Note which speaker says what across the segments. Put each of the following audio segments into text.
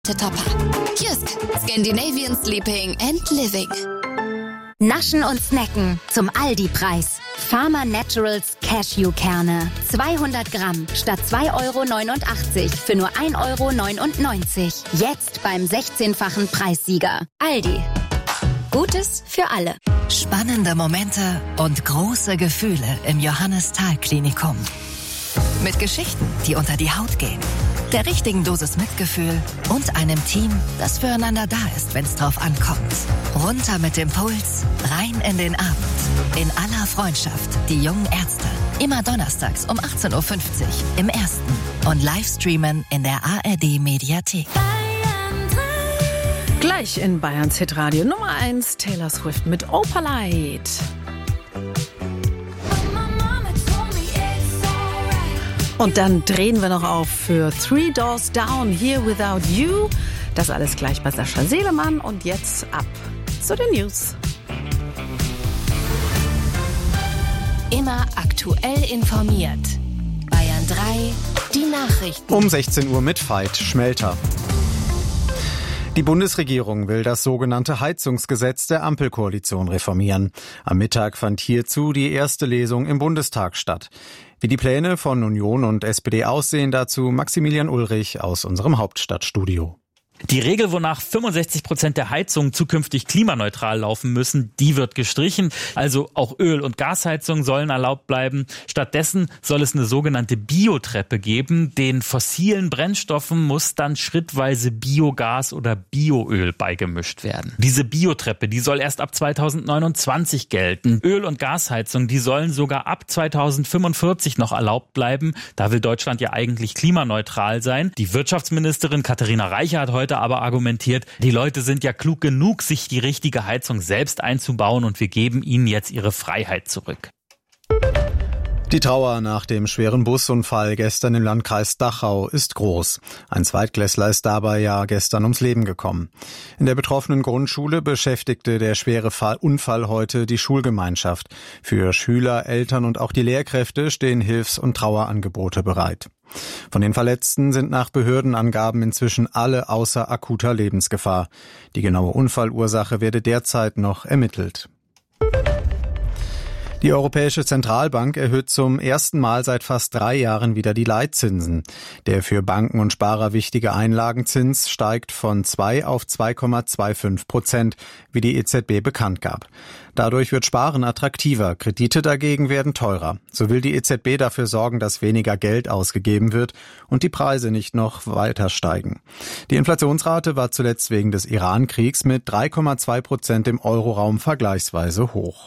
Speaker 1: Topper. Kiosk. Scandinavian Sleeping and Living.
Speaker 2: Naschen und snacken zum Aldi-Preis. Farmer Naturals Cashewkerne. 200 Gramm statt 2,89 € für nur 1,99 €. Jetzt beim 16-fachen Preissieger. Aldi. Gutes für alle.
Speaker 3: Spannende Momente und große Gefühle im Johannes-Thal-Klinikum. Mit Geschichten, die unter die Haut gehen. Der richtigen Dosis Mitgefühl und einem Team, das füreinander da ist, wenn es drauf ankommt. Runter mit dem Puls, rein in den Abend. In aller Freundschaft, die jungen Ärzte. Immer donnerstags um 18:50 Uhr im Ersten. Und Livestreamen in der ARD-Mediathek.
Speaker 4: Gleich in Bayerns Hitradio Nummer 1, Taylor Swift mit Opalite. Und dann drehen wir noch auf für Three Doors Down, Here Without You. Das alles gleich bei Sascha Selemann. Und jetzt ab zu den News.
Speaker 2: Immer aktuell informiert. Bayern 3, die Nachrichten.
Speaker 5: Um 16 Uhr mit Veit Schmelter. Die Bundesregierung will das sogenannte Heizungsgesetz der Ampelkoalition reformieren. Am Mittag fand hierzu die erste Lesung im Bundestag statt. Wie die Pläne von Union und SPD aussehen, dazu Maximilian Ulrich aus unserem Hauptstadtstudio.
Speaker 6: Die Regel, wonach 65% der Heizungen zukünftig klimaneutral laufen müssen, die wird gestrichen. Also auch Öl- und Gasheizungen sollen erlaubt bleiben. Stattdessen soll es eine sogenannte Biotreppe geben. Den fossilen Brennstoffen muss dann schrittweise Biogas oder Bioöl beigemischt werden. Diese Biotreppe, die soll erst ab 2029 gelten. Öl- und Gasheizungen, die sollen sogar ab 2045 noch erlaubt bleiben. Da will Deutschland ja eigentlich klimaneutral sein. Die Wirtschaftsministerin Katharina Reiche hat heute aber argumentiert, die Leute sind ja klug genug, sich die richtige Heizung selbst einzubauen und wir geben ihnen jetzt ihre Freiheit zurück.
Speaker 5: Die Trauer nach dem schweren Busunfall gestern im Landkreis Dachau ist groß. Ein Zweitklässler ist dabei ja gestern ums Leben gekommen. In der betroffenen Grundschule beschäftigte der schwere Unfall heute die Schulgemeinschaft. Für Schüler, Eltern und auch die Lehrkräfte stehen Hilfs- und Trauerangebote bereit. Von den Verletzten sind nach Behördenangaben inzwischen alle außer akuter Lebensgefahr. Die genaue Unfallursache werde derzeit noch ermittelt. Die Europäische Zentralbank erhöht zum ersten Mal seit fast 3 Jahren wieder die Leitzinsen. Der für Banken und Sparer wichtige Einlagenzins steigt von 2 auf 2,25%, wie die EZB bekannt gab. Dadurch wird Sparen attraktiver, Kredite dagegen werden teurer. So will die EZB dafür sorgen, dass weniger Geld ausgegeben wird und die Preise nicht noch weiter steigen. Die Inflationsrate war zuletzt wegen des Iran-Kriegs mit 3,2% im Euroraum vergleichsweise hoch.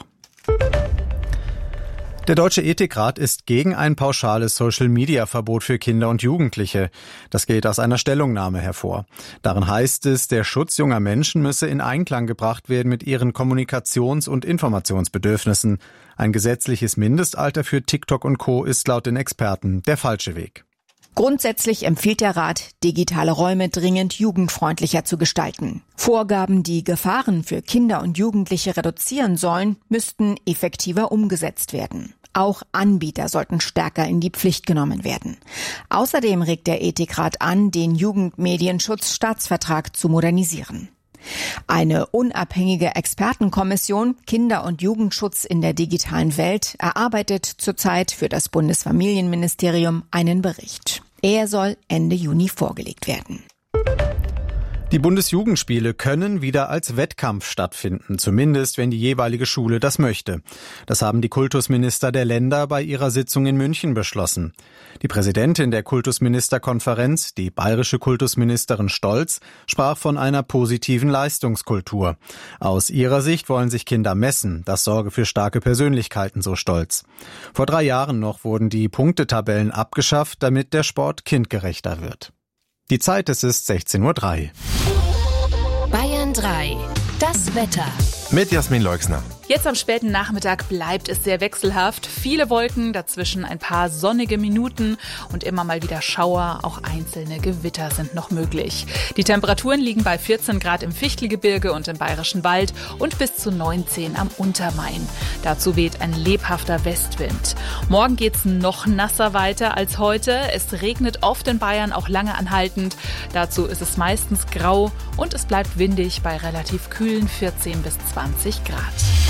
Speaker 5: Der Deutsche Ethikrat ist gegen ein pauschales Social-Media-Verbot für Kinder und Jugendliche. Das geht aus einer Stellungnahme hervor. Darin heißt es, der Schutz junger Menschen müsse in Einklang gebracht werden mit ihren Kommunikations- und Informationsbedürfnissen. Ein gesetzliches Mindestalter für TikTok und Co. ist laut den Experten der falsche Weg.
Speaker 7: Grundsätzlich empfiehlt der Rat, digitale Räume dringend jugendfreundlicher zu gestalten. Vorgaben, die Gefahren für Kinder und Jugendliche reduzieren sollen, müssten effektiver umgesetzt werden. Auch Anbieter sollten stärker in die Pflicht genommen werden. Außerdem regt der Ethikrat an, den Jugendmedienschutzstaatsvertrag zu modernisieren. Eine unabhängige Expertenkommission Kinder- und Jugendschutz in der digitalen Welt erarbeitet zurzeit für das Bundesfamilienministerium einen Bericht. Er soll Ende Juni vorgelegt werden.
Speaker 5: Die Bundesjugendspiele können wieder als Wettkampf stattfinden, zumindest wenn die jeweilige Schule das möchte. Das haben die Kultusminister der Länder bei ihrer Sitzung in München beschlossen. Die Präsidentin der Kultusministerkonferenz, die bayerische Kultusministerin Stolz, sprach von einer positiven Leistungskultur. Aus ihrer Sicht wollen sich Kinder messen, das sorge für starke Persönlichkeiten, so Stolz. Vor 3 Jahren noch wurden die Punktetabellen abgeschafft, damit der Sport kindgerechter wird. Die Zeit, es ist 16:03 Uhr.
Speaker 2: Bayern 3, das Wetter.
Speaker 8: Mit Jasmin Leuxner. Jetzt am späten Nachmittag bleibt es sehr wechselhaft. Viele Wolken, dazwischen ein paar sonnige Minuten und immer mal wieder Schauer. Auch einzelne Gewitter sind noch möglich. Die Temperaturen liegen bei 14 Grad im Fichtelgebirge und im Bayerischen Wald und bis zu 19 am Untermain. Dazu weht ein lebhafter Westwind. Morgen geht's noch nasser weiter als heute. Es regnet oft in Bayern, auch lange anhaltend. Dazu ist es meistens grau und es bleibt windig bei relativ kühlen 14 bis 20 Grad.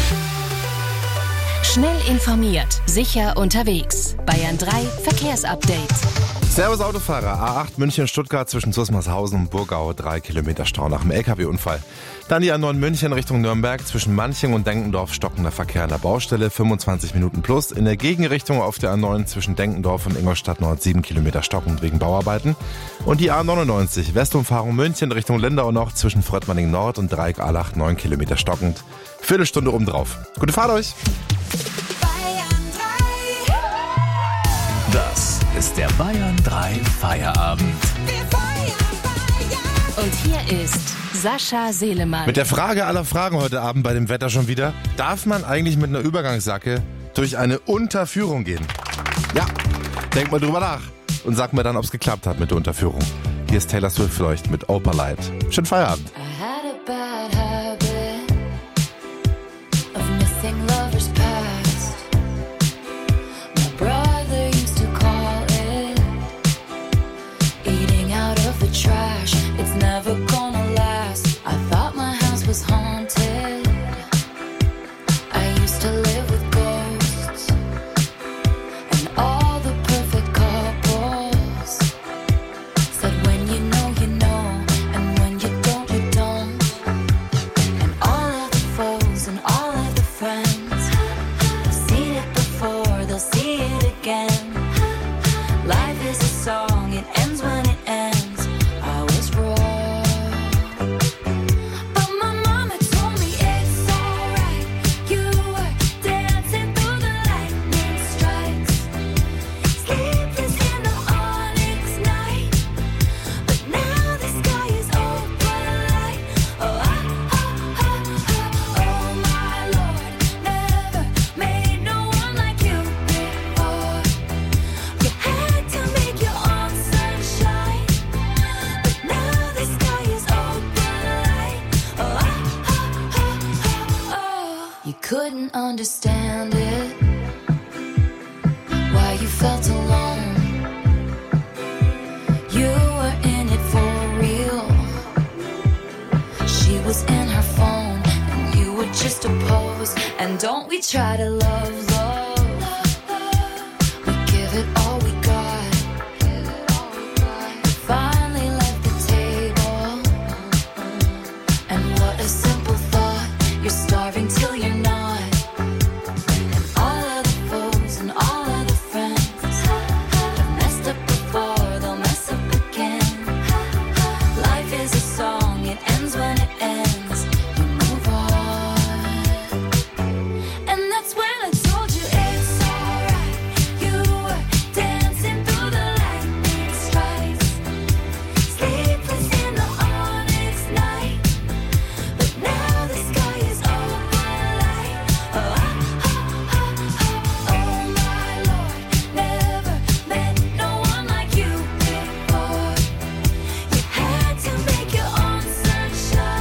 Speaker 2: Schnell informiert, sicher unterwegs. Bayern 3 Verkehrsupdate.
Speaker 9: Servus Autofahrer, A8 München-Stuttgart zwischen Susmarshausen und Burgau, 3 Kilometer Stau nach dem LKW-Unfall. Dann die A9 München Richtung Nürnberg, zwischen Manching und Denkendorf stockender Verkehr an der Baustelle, 25 Minuten plus. In der Gegenrichtung auf der A9 zwischen Denkendorf und Ingolstadt Nord 7 Kilometer stockend wegen Bauarbeiten. Und die A99 Westumfahrung München Richtung Lindau noch zwischen Fröttmanning Nord und Dreieck-Allach 9 Kilometer stockend. Viertelstunde obendrauf. Gute Fahrt euch!
Speaker 10: Das ist der Bayern 3 Feierabend.
Speaker 2: Und hier ist Sascha Selemann.
Speaker 9: Mit der Frage aller Fragen heute Abend bei dem Wetter schon wieder. Darf man eigentlich mit einer Übergangsjacke durch eine Unterführung gehen? Ja, denkt mal drüber nach und sagt mir dann, ob es geklappt hat mit der Unterführung. Hier ist Taylor Swift für euch mit Opalite. Schönen Feierabend.
Speaker 11: Couldn't understand it, why you felt alone. You were in it for real. She was in her phone and you were just a pose. And don't we try to love, we give it all we got. We finally left the table, and what a simple thought. You're starving till you're not. Shine.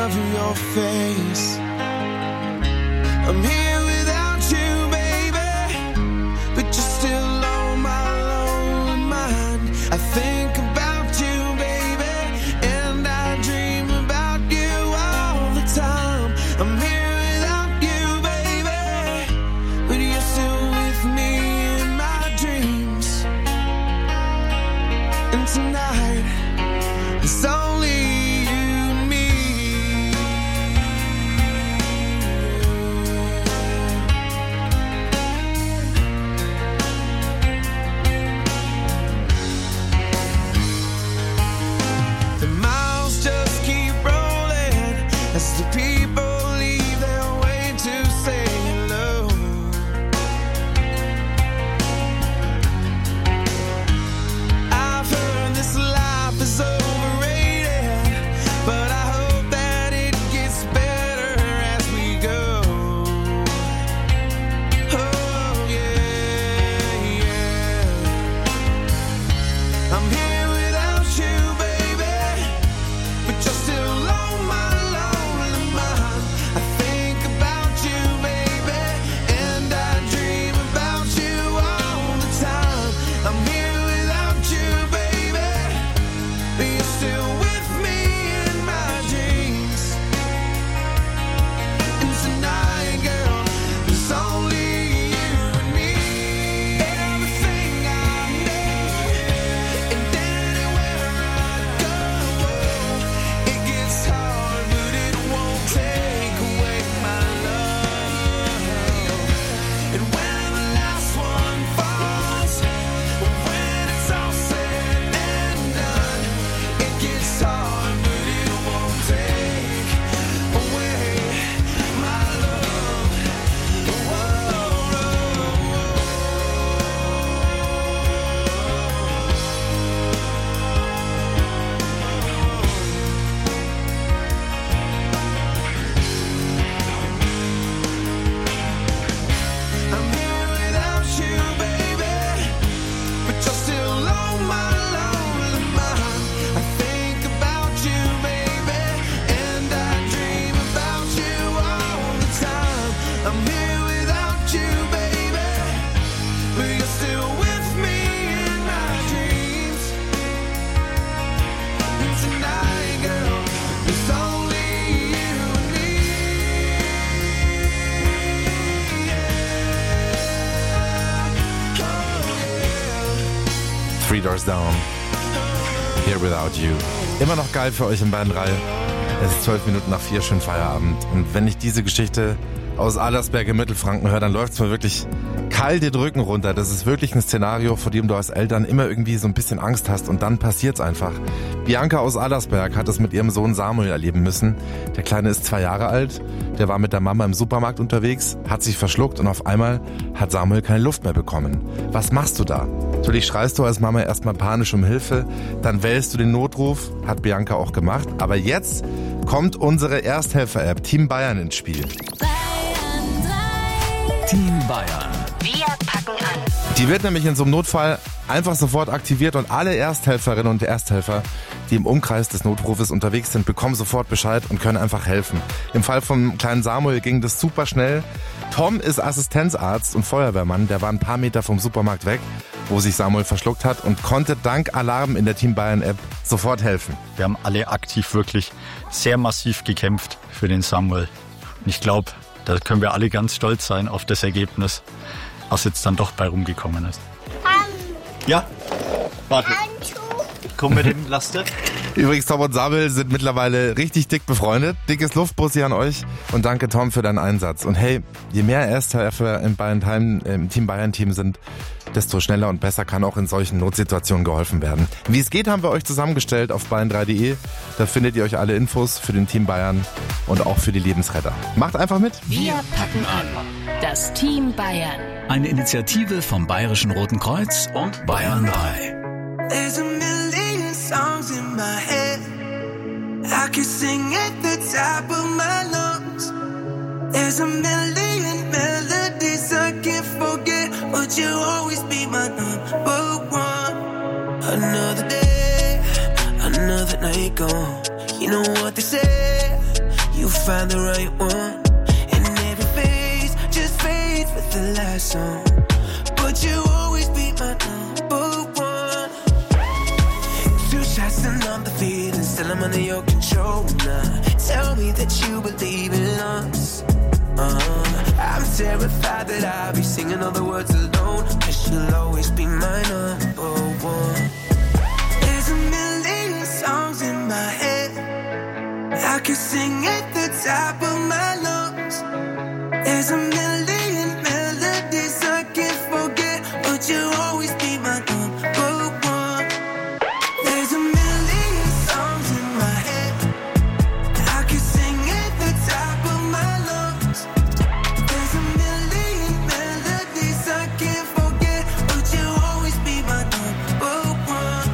Speaker 12: of your face. I'm here without you, baby, but you're still on my lonely mind. I think about you, baby, and I dream about you all the time. I'm here without you, baby, but you're still with me in my dreams. And tonight, it's only you and me. The miles just keep rolling as the people leave their way to say hello. I've heard this life is overrated, but I hope that it gets better as we go. Oh yeah, yeah. I'm here without you, baby, but you're still on my lonely mind. I think about you, baby, and I dream about you all the time. I'm here without you, baby, but you're still with me in my dreams. And tonight, girl, it's only you and me. Everything I know, and anywhere I go, it gets hard, but it won't take away my love. And when the last one falls, when it's all said and done, it gets hard, but it won't take away my love. I'm here without you, baby, but you're still on my lonely mind. I think about you, baby, and I dream about you all the time. I'm here without you, baby, but you're still with me in my dreams. And tonight, girl, it's only you and me.
Speaker 9: Three Doors Down, Here Without You. Immer noch geil für euch in Bayern 3. Es ist 12 Minuten nach 4, schön Feierabend. Und wenn ich diese Geschichte aus Allersberg im Mittelfranken höre, dann läuft es mir wirklich kalt den Rücken runter. Das ist wirklich ein Szenario, vor dem du als Eltern immer irgendwie so ein bisschen Angst hast und dann passiert's einfach. Bianca aus Allersberg hat es mit ihrem Sohn Samuel erleben müssen. Der Kleine ist 2 Jahre alt, der war mit der Mama im Supermarkt unterwegs, hat sich verschluckt und auf einmal hat Samuel keine Luft mehr bekommen. Was machst du da? Natürlich schreist du als Mama erstmal panisch um Hilfe, dann wählst du den Notruf, hat Bianca auch gemacht. Aber jetzt kommt unsere Ersthelfer-App Team Bayern ins Spiel.
Speaker 10: Team Bayern.
Speaker 2: Wir packen an.
Speaker 9: Die wird nämlich in so einem Notfall einfach sofort aktiviert und alle Ersthelferinnen und Ersthelfer, die im Umkreis des Notrufes unterwegs sind, bekommen sofort Bescheid und können einfach helfen. Im Fall vom kleinen Samuel ging das super schnell. Tom ist Assistenzarzt und Feuerwehrmann, der war ein paar Meter vom Supermarkt weg, wo sich Samuel verschluckt hat und konnte dank Alarm in der Team Bayern App sofort helfen.
Speaker 13: Wir haben alle aktiv wirklich sehr massiv gekämpft für den Samuel. Und ich glaube, da können wir alle ganz stolz sein auf das Ergebnis, was jetzt dann doch bei rumgekommen ist. Ja, warte. Komm mit dem Laster.
Speaker 9: Übrigens, Tom und Samuel sind mittlerweile richtig dick befreundet. Dickes Luftbussi an euch und danke Tom für deinen Einsatz. Und hey, je mehr Ersthelfer im Team Bayern-Team sind, desto schneller und besser kann auch in solchen Notsituationen geholfen werden. Wie es geht, haben wir euch zusammengestellt auf bayern3.de. Da findet ihr euch alle Infos für den Team Bayern und auch für die Lebensretter. Macht einfach mit.
Speaker 2: Wir packen an. Das Team Bayern.
Speaker 10: Eine Initiative vom Bayerischen Roten Kreuz und Bayern 3.
Speaker 12: There's a million songs in my head. I could sing at the top of my lungs. There's a million melodies I can't forget, but you'll always be my number one. Another day, another night gone. You know what they say, find the right one. And every phase just fades with the last song. But you always be my number one. 2 shots and I'm the feeling, still I'm under your control now. Tell me that you believe in us. I'm terrified that I'll be singing all the words alone, 'cause you'll always be my number one. There's a million songs in my head, I can sing at the top of my lungs. There's a million melodies I can't forget, but you'll always be my number one. There's a million songs in my head, I can sing at the top of my lungs. There's a million melodies I can't forget, but you'll always be my number one.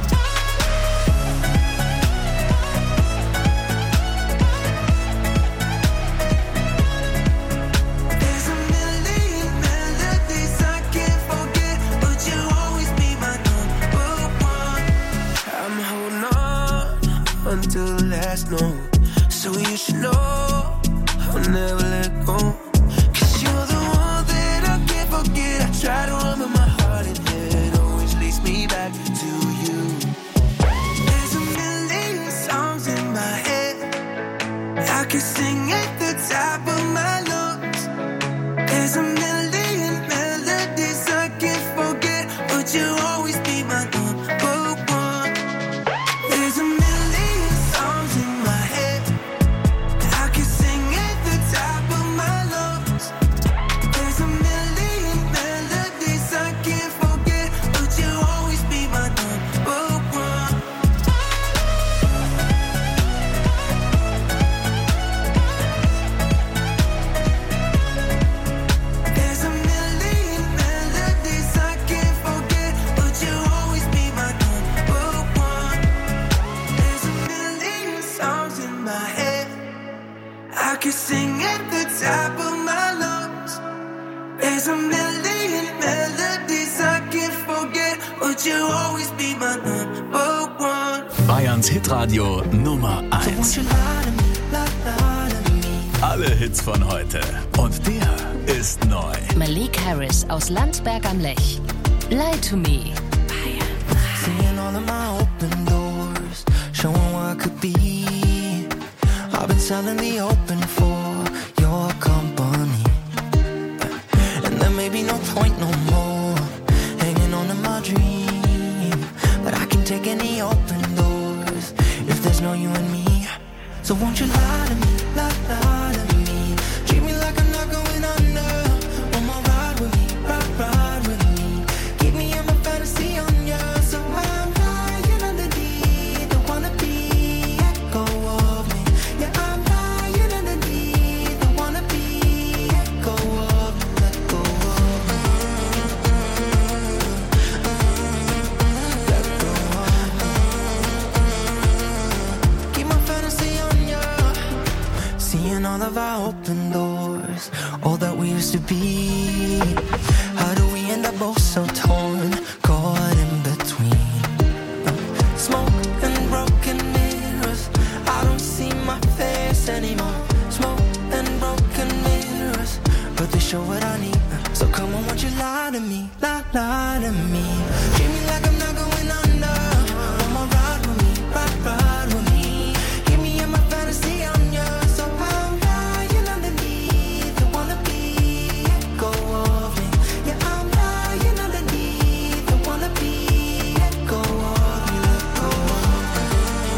Speaker 12: There's a million melodies I can't forget, but you'll always be my number one. I'm holding on until the last note, so you should know I'll never let go. 'Cause you're the one that I can't forget. I try to run, but my heart and head always leads me back to you. There's a million songs in my head, I can sing at the top of my lungs. There's a million melodies I can't forget, but you'll always be my number one. There's a million songs in my head, I can sing at the top of my lungs. There's a million melodies I can't forget, but you'll always be my number one. There's a million melodies I can't forget, but you'll always be my number one. There's a million songs in my head, I can sing at the top of my lungs. There's a million melodies I can't forget, but you'll always be my number one.
Speaker 10: Bayerns Hitradio Nummer 1.
Speaker 12: Won't you lie to me, lie to me?
Speaker 10: Alle Hits von heute. Und der ist neu.
Speaker 2: Malik Harris aus Landsberg am Lech. Lie to Me.
Speaker 12: Seeing all of my open doors, showing what I could be. I've been selling the open for your company, and there may be no point no more hanging on to my dream. But I can take any open doors if there's no you and me. So won't you lie to me, lie to me? Treat me like I'm not going under. One more ride with me, ride with me. Keep me in my fantasy on you, so I'm lying underneath the wannabe echo of me. Yeah, I'm lying underneath the wannabe echo of me. Let go of me. Let go of me. Keep my fantasy on you. Seeing all of our open doors, all that we used to be. How do we end up both so torn, caught in between? Smoke and broken mirrors, I don't see my face anymore. Smoke and broken mirrors, but they show what I need. So come on, won't you lie to me, lie to me? Treat me like I'm not going under. One more ride with me, ride with me. Keep me in my fantasy on you, so I'm lying underneath the wannabe echo of me. Yeah, I'm lying underneath the wannabe echo of me. Let go of me.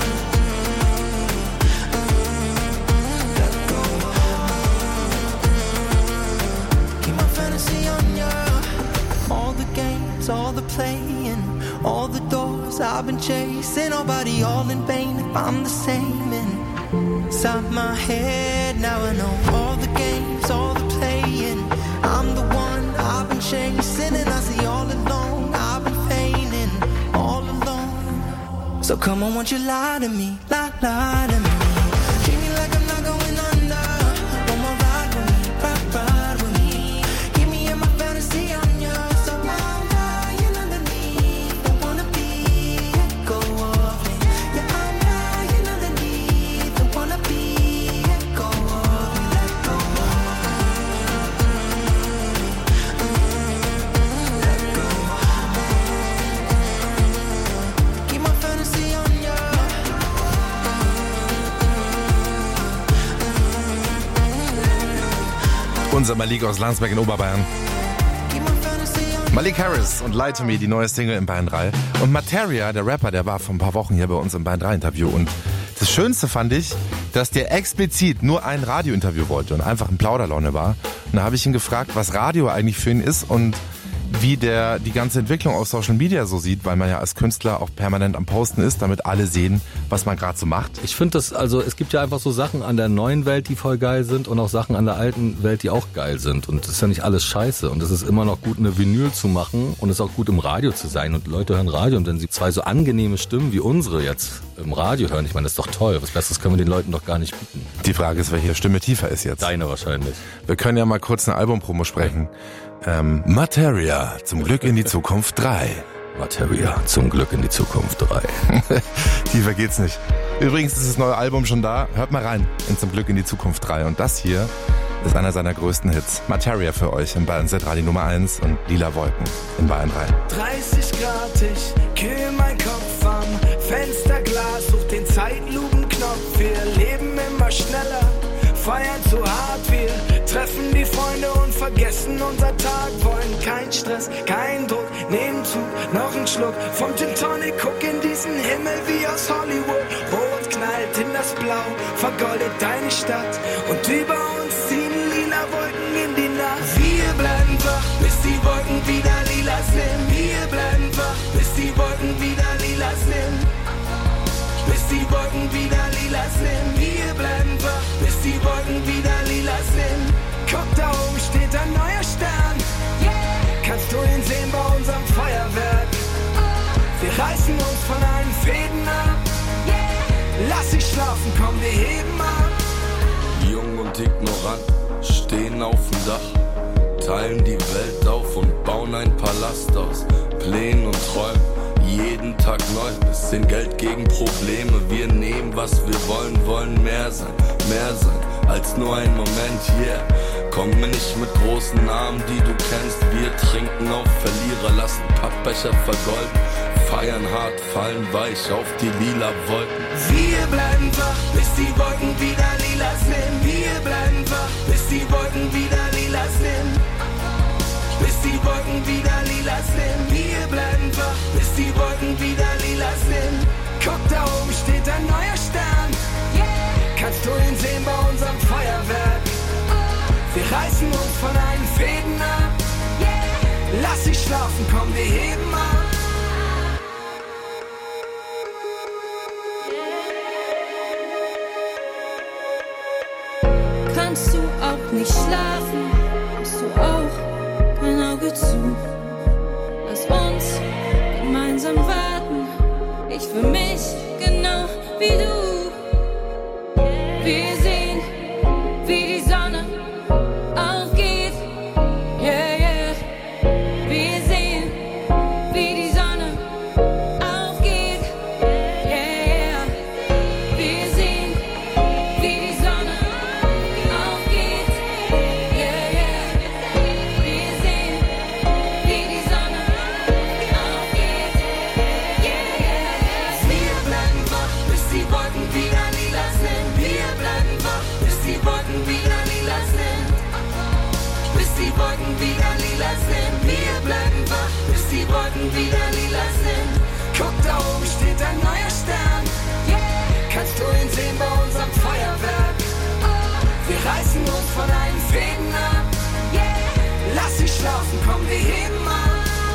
Speaker 12: Let go of me. Keep my fantasy on you. All the games, all the playing, all the doors I've been chasing. Nobody all in vain if I'm the same inside my head. Now I know all the games, all the playing. I'm the one I've been chasing, and I see all along I've been feigning all alone. So come on, won't you lie to me, lie to me? Treat me like I'm not going under. One more ride with me, ride with me. Keep me in my fantasy on you, so I'm lying underneath the wannabe echo of me. Yeah, I'm lying underneath the wannabe echo
Speaker 9: Unser Malik aus Landsberg in Oberbayern. Malik Harris und Lie to Me, die neue Single in Bayern 3. Und Materia, der Rapper, der war vor ein paar Wochen hier bei uns im Bayern 3 Interview. Und das Schönste fand ich, dass der explizit nur ein Radiointerview wollte und einfach in Plauderlaune war. Und da habe ich ihn gefragt, was Radio eigentlich für ihn ist und wie der die ganze Entwicklung auf Social Media so sieht, weil man ja als Künstler auch permanent am Posten ist, damit alle sehen, was man gerade so macht.
Speaker 14: Ich finde das, also es gibt ja einfach so Sachen an der neuen Welt, die voll geil sind und auch Sachen an der alten Welt, die auch geil sind. Und das ist ja nicht alles scheiße. Und es ist immer noch gut, eine Vinyl zu machen und es ist auch gut, im Radio zu sein. Und Leute hören Radio und wenn sie zwei so angenehme Stimmen wie unsere jetzt im Radio hören, ich meine, das ist doch toll. Was Besseres können wir den Leuten doch gar nicht bieten.
Speaker 9: Die Frage ist, welche Stimme tiefer ist jetzt?
Speaker 14: Deine wahrscheinlich.
Speaker 9: Wir können ja mal kurz eine Albumpromo sprechen. Materia, zum Glück in die Zukunft 3.
Speaker 14: Materia, zum Glück in die Zukunft 3.
Speaker 9: Tiefer geht's nicht. Übrigens ist das neue Album schon da. Hört mal rein in Zum Glück in die Zukunft 3. Und das hier ist einer seiner größten Hits. Materia für euch in Bayern Z Radio Nummer 1 und Lila Wolken in Bayern 3.
Speaker 12: 30 Grad, ich kühl mein Kopf am Fensterglas, such den Zeitlupenknopf. Wir leben immer schneller, feiern zu hart. Wir treffen die Freunde und vergessen unser Tag. Wollen kein Stress, kein Druck, nehmen Zug, noch einen Schluck vom Gin Tonic. Guck in diesen Himmel wie aus Hollywood. Rot knallt in das Blau, vergoldet deine Stadt. Und über uns ziehen lila Wolken in die Nacht. Wir bleiben wach, bis die Wolken wieder lila sind. Wir bleiben wach, bis die Wolken wieder lila sind. Bis die Wolken wieder lila sind. Wir bleiben wach, bis die Wolken wieder lila sind. Guck, da oben steht ein neuer Stern. Kannst du ihn sehen bei unserem Feuerwerk? Wir reißen uns von allen Fäden ab. Lass dich schlafen, komm, wir heben ab.
Speaker 15: Jung und ignorant, stehen auf dem Dach, teilen die Welt auf und bauen ein Palast aus Plänen und Träumen. Jeden Tag neu, bisschen Geld gegen Probleme. Wir nehmen, was wir wollen, wollen mehr sein als nur ein Moment, yeah. Komm mir nicht mit großen Namen, die du kennst. Wir trinken auf Verlierer, lassen Pappbecher vergolden. Feiern hart, fallen weich auf die lila Wolken.
Speaker 12: Wir bleiben wach, bis die Wolken wieder lila sind. Wir bleiben wach, bis die Wolken wieder lila sind. Bis die Wolken wieder lila sind. Wir bleiben wach, bis die Wolken wieder lila sind. Guck, da oben steht ein neuer Stern. Kannst du ihn sehen bei unserem Feuerwerk? Wir reißen uns von allen Fäden ab. Lass dich schlafen, komm, wir heben ab.
Speaker 11: Kannst du auch nicht schlafen? Hast du auch kein Auge zu? Lass uns gemeinsam warten. Ich für mich genau wie du. Wir sehen, wie die Sonne aufgeht. Yeah, yeah. Wir sehen, wie die Sonne aufgeht. Yeah, yeah. Wir sehen, wie die Sonne aufgeht. Yeah, yeah. Wir sehen, wie die Sonne aufgeht. Yeah, yeah. Wir bleiben wach, bis die Wolken wieder lila sind. Wir bleiben wach, bis die Wolken wieder lila sind. Bis die Wolken wieder lila sind. Wir bleiben wach, bis die Wolken wieder lila sind.
Speaker 12: Guck, da oben steht ein neuer Stern. Kannst du ihn sehen bei unserem Feuerwerk? Wir reißen uns von allen Fäden ab. Lass dich schlafen, komm, wir heben ab.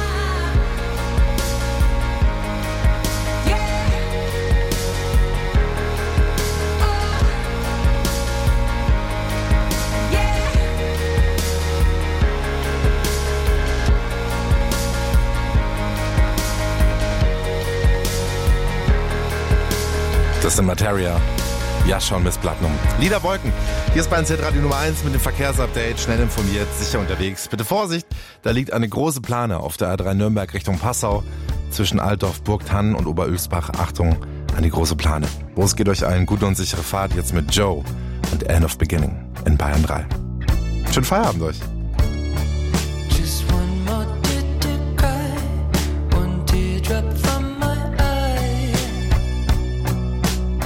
Speaker 9: Das ist Materia. Jascha und Miss Platinum. Lila Wolken. Hier ist Bayern Z Radio Nummer 1 mit dem Verkehrsupdate. Schnell informiert, sicher unterwegs. Bitte Vorsicht, da liegt eine große Plane auf der A3 Nürnberg Richtung Passau. Zwischen Altdorf, Burgthann und Oberülsbach. Achtung an die große Plane. Los, geht euch allen gute und sichere Fahrt jetzt mit Joe und End of Beginning in Bayern 3. Schönen Feierabend euch.
Speaker 12: Just one more tear to cry, one teardrop from my eye.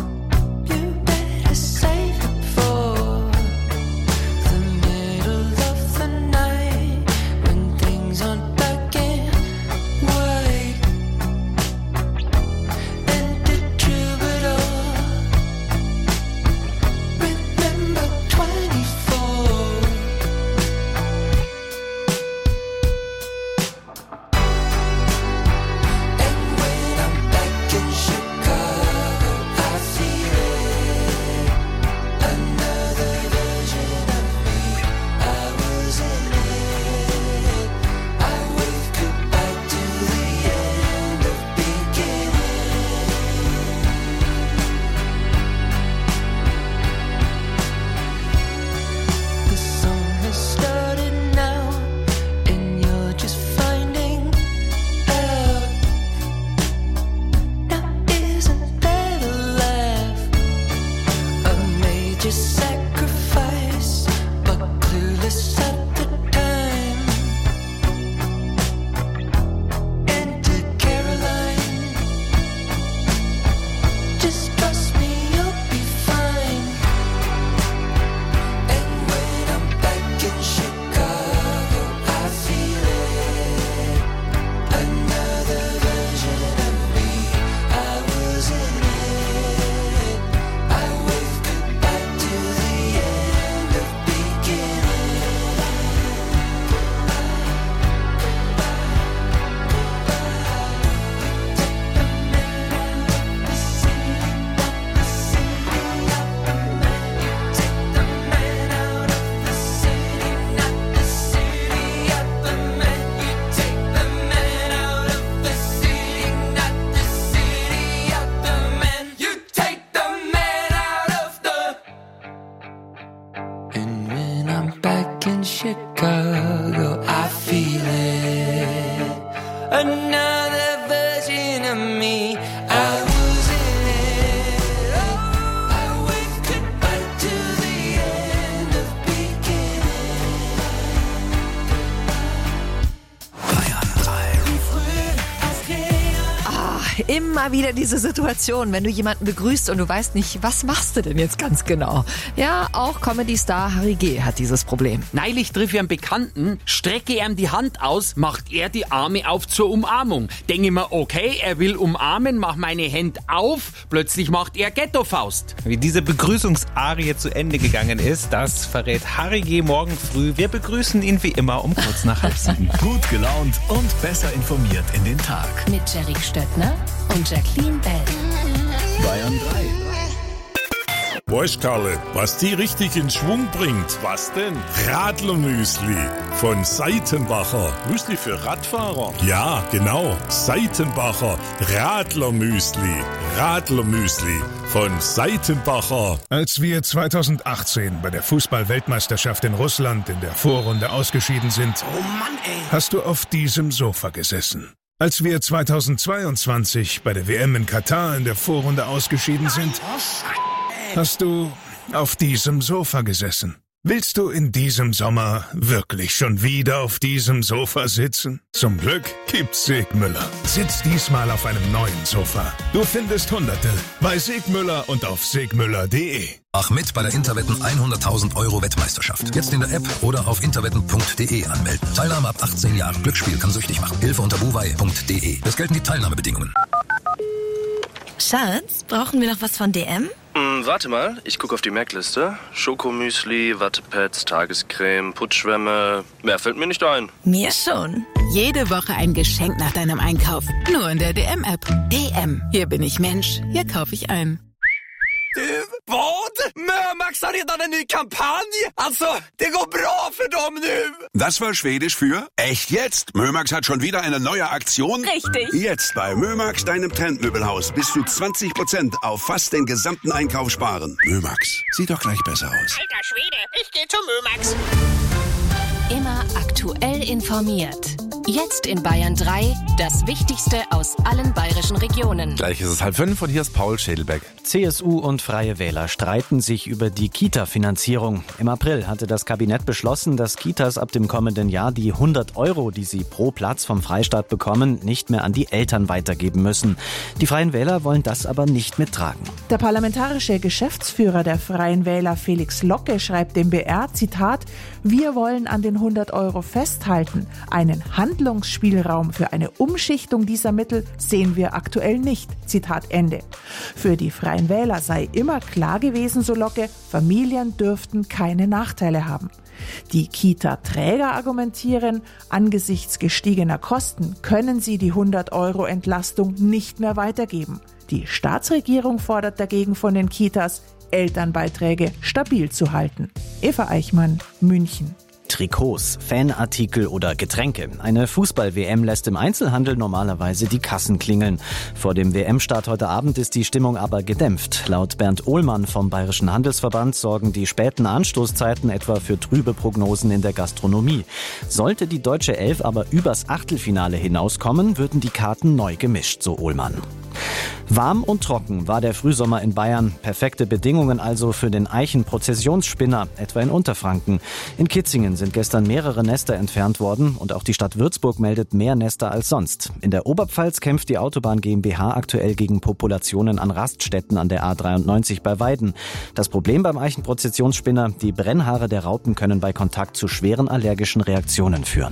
Speaker 12: You better save it for the middle of in Chicago, I feel it. Another version of me, I was in it. Oh, I waved goodbye to the end of beginning.
Speaker 16: Immer wieder diese Situation, wenn du jemanden begrüßt und du weißt nicht, was machst du denn jetzt ganz genau? Ja, auch Comedy-Star Harry G. hat dieses Problem.
Speaker 17: Neulich triff ich einen Bekannten, strecke ihm die Hand aus, macht er die Arme auf zur Umarmung. Denke ich mir, okay, er will umarmen, mach meine Hände auf, plötzlich macht er Ghetto-Faust.
Speaker 18: Wie diese Begrüßungsarie zu Ende gegangen ist, das verrät Harry G. morgen früh. Wir begrüßen ihn wie immer um kurz nach 6:30.
Speaker 10: Gut gelaunt und besser informiert in den Tag.
Speaker 2: Mit Jerry Stöttner und Jacqueline Bell.
Speaker 10: Bayern 3.
Speaker 19: Weißt Karle, was die richtig in Schwung bringt? Was denn? Radlermüsli von Seitenbacher. Müsli für Radfahrer? Ja, genau. Seitenbacher Radlermüsli. Radlermüsli von Seitenbacher.
Speaker 20: Als wir 2018 bei der Fußball-Weltmeisterschaft in Russland in der Vorrunde ausgeschieden sind, hast du auf diesem Sofa gesessen. Als wir 2022 bei der WM in Katar in der Vorrunde ausgeschieden sind, hast du auf diesem Sofa gesessen. Willst du in diesem Sommer wirklich schon wieder auf diesem Sofa sitzen? Zum Glück gibt's Segmüller. Sitz diesmal auf einem neuen Sofa. Du findest Hunderte bei Segmüller und auf segmüller.de.
Speaker 21: Mach mit bei der Interwetten 100.000 € Wettmeisterschaft. Jetzt in der App oder auf interwetten.de anmelden. Teilnahme ab 18 Jahren. Glücksspiel kann süchtig machen. Hilfe unter buwei.de. Es gelten die Teilnahmebedingungen.
Speaker 22: Schatz, brauchen wir noch was von DM?
Speaker 23: Warte mal, ich gucke auf die Merkliste. Schokomüsli, Wattepads, Tagescreme, Putzschwämme. Mehr fällt mir nicht ein.
Speaker 22: Mir schon.
Speaker 24: Jede Woche ein Geschenk nach deinem Einkauf. Nur in der DM-App. DM. Hier bin ich Mensch. Hier kaufe ich ein.
Speaker 25: Vad? Mömax har redan en ny Kampagne! Alltså, det går bra för dem nu!
Speaker 26: Das war Schwedisch für echt jetzt. Mömax hat schon wieder eine neue Aktion.
Speaker 22: Richtig.
Speaker 26: Jetzt bei Mömax, deinem Trendmöbelhaus, bis zu 20% auf fast den gesamten Einkauf sparen. Mömax, sieht doch gleich besser aus.
Speaker 22: Alter Schwede, ich gehe zu Mömax.
Speaker 2: Immer aktuell informiert. Jetzt in Bayern 3 das Wichtigste aus allen bayerischen Regionen.
Speaker 9: Gleich ist es 4:30 und hier ist Paul Schädelbeck.
Speaker 27: CSU und Freie Wähler streiten sich über die Kita-Finanzierung. Im April hatte das Kabinett beschlossen, dass Kitas ab dem kommenden Jahr die 100 €, die sie pro Platz vom Freistaat bekommen, nicht mehr an die Eltern weitergeben müssen. Die Freien Wähler wollen das aber nicht mittragen.
Speaker 28: Der parlamentarische Geschäftsführer der Freien Wähler Felix Locke schreibt dem BR, Zitat, wir wollen an den 100 € festhalten. Einen Handlungsspielraum für eine Umschichtung dieser Mittel sehen wir aktuell nicht. Zitat Ende. Für die Freien Wähler sei immer klar gewesen, so Locke, Familien dürften keine Nachteile haben. Die Kita-Träger argumentieren, angesichts gestiegener Kosten können sie die 100 € Entlastung nicht mehr weitergeben. Die Staatsregierung fordert dagegen von den Kitas, Elternbeiträge stabil zu halten. Eva Eichmann, München.
Speaker 27: Trikots, Fanartikel oder Getränke. Eine Fußball-WM lässt im Einzelhandel normalerweise die Kassen klingeln. Vor dem WM-Start heute Abend ist die Stimmung aber gedämpft. Laut Bernd Ohlmann vom Bayerischen Handelsverband sorgen die späten Anstoßzeiten etwa für trübe Prognosen in der Gastronomie. Sollte die deutsche Elf aber übers Achtelfinale hinauskommen, würden die Karten neu gemischt, so Ohlmann. Warm und trocken war der Frühsommer in Bayern. Perfekte Bedingungen also für den Eichenprozessionsspinner, etwa in Unterfranken. In Kitzingen sind gestern mehrere Nester entfernt worden und auch die Stadt Würzburg meldet mehr Nester als sonst. In der Oberpfalz kämpft die Autobahn GmbH aktuell gegen Populationen an Raststätten an der A93 bei Weiden. Das Problem beim Eichenprozessionsspinner, die Brennhaare der Raupen können bei Kontakt zu schweren allergischen Reaktionen führen.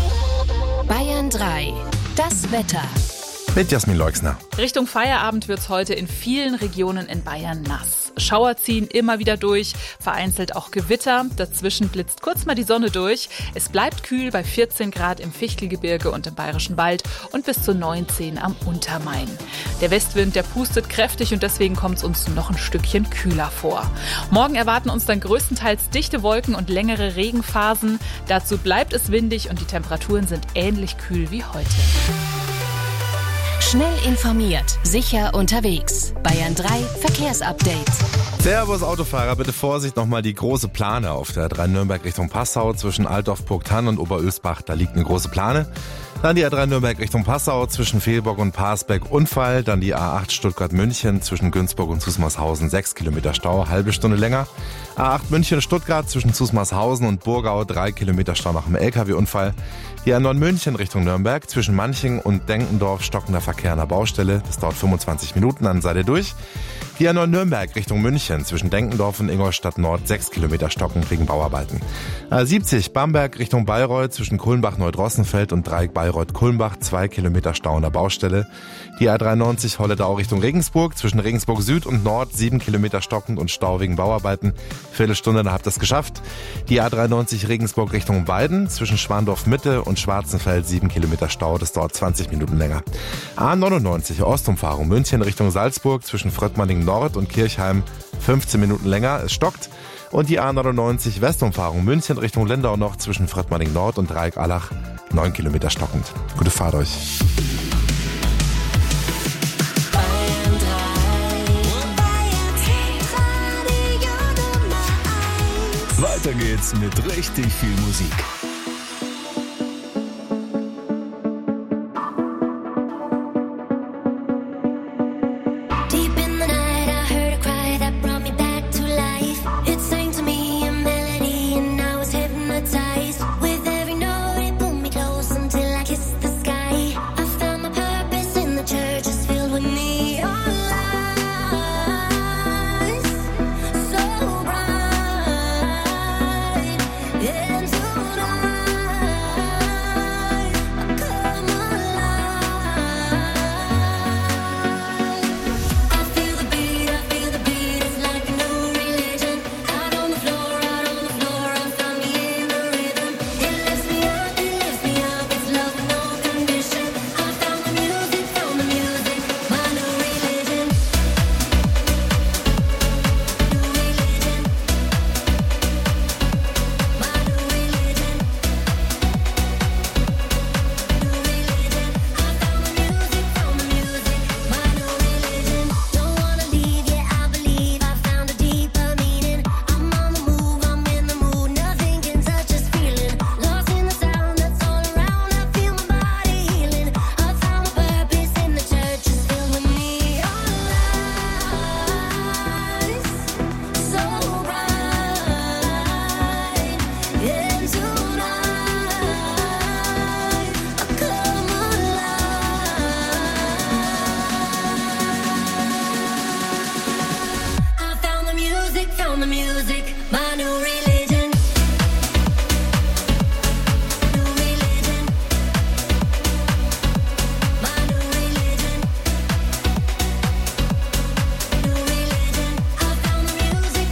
Speaker 2: Bayern 3. Das Wetter.
Speaker 9: Mit Jasmin Leuxner.
Speaker 8: Richtung Feierabend wird's heute in vielen Regionen in Bayern nass. Schauer ziehen immer wieder durch, vereinzelt auch Gewitter. Dazwischen blitzt kurz mal die Sonne durch. Es bleibt kühl bei 14 Grad im Fichtelgebirge und im Bayerischen Wald und bis zu 19 am Untermain. Der Westwind, der pustet kräftig und deswegen kommt es uns noch ein Stückchen kühler vor. Morgen erwarten uns dann größtenteils dichte Wolken und längere Regenphasen. Dazu bleibt es windig und die Temperaturen sind ähnlich kühl wie heute.
Speaker 2: Schnell informiert, sicher unterwegs. Bayern 3 Verkehrsupdate.
Speaker 9: Servus Autofahrer, bitte Vorsicht, nochmal die große Plane auf der A3 Nürnberg Richtung Passau zwischen Altdorf-Burgthann und Oberösbach. Da liegt eine große Plane. Dann die A3 Nürnberg Richtung Passau zwischen Fehlbock und Parsbeck Unfall. Dann die A8 Stuttgart-München zwischen Günzburg und Zusmarshausen 6 Kilometer Stau, halbe Stunde länger. A8 München-Stuttgart zwischen Zusmarshausen und Burgau 3 Kilometer Stau nach dem LKW-Unfall. Die A9 München Richtung Nürnberg zwischen Manching und Denkendorf stockender Verkehr an der Baustelle. Das dauert 25 Minuten, dann seid ihr durch. Die A9 Nürnberg Richtung München zwischen Denkendorf und Ingolstadt Nord 6 Kilometer stocken wegen Bauarbeiten. A70 Bamberg Richtung Bayreuth zwischen Kulmbach-Neudrossenfeld und Dreieck Bayreuth-Kulmbach 2 Kilometer Stau an der Baustelle. Die A93 Holledau Richtung Regensburg zwischen Regensburg Süd und Nord 7 Kilometer stockend und Stau wegen Bauarbeiten. Viertelstunde, dann habt ihr es geschafft. Die A93 Regensburg Richtung Weiden zwischen Schwandorf Mitte und Schwarzenfeld 7 Kilometer Stau, das dauert 20 Minuten länger. A99 Ostumfahrung München Richtung Salzburg zwischen Fröttmanning Nord und Kirchheim 15 Minuten länger, es stockt. Und die A99 Westumfahrung München Richtung Lindau noch zwischen Fröttmanning Nord und Dreieck-Allach 9 Kilometer stockend. Gute Fahrt euch.
Speaker 10: Weiter geht's mit richtig viel Musik.
Speaker 11: Deep in the night, I heard a cry that brought me back to life. It sang to me a melody, and I was hypnotized. With every note, it pulled me close until I kissed the sky. I found my purpose in the church, it's filled with neon lights, so bright. And tonight, I come alive. I feel the beat, it's like a new religion. Out on the floor, I found me in the rhythm. It lifts me up, it's love with no condition. I found the music, my new religion. Don't wanna leave, yeah, I believe I found a deeper meaning. I'm on the move, I'm in the mood, nothing can touch this feeling. Lost in the sound that's all around, I feel my body healing. I found my purpose in the church, it's filled with neon lights, so bright. And tonight, I come alive. I found the music, my new religion. New religion. My new religion. New religion. I found the music,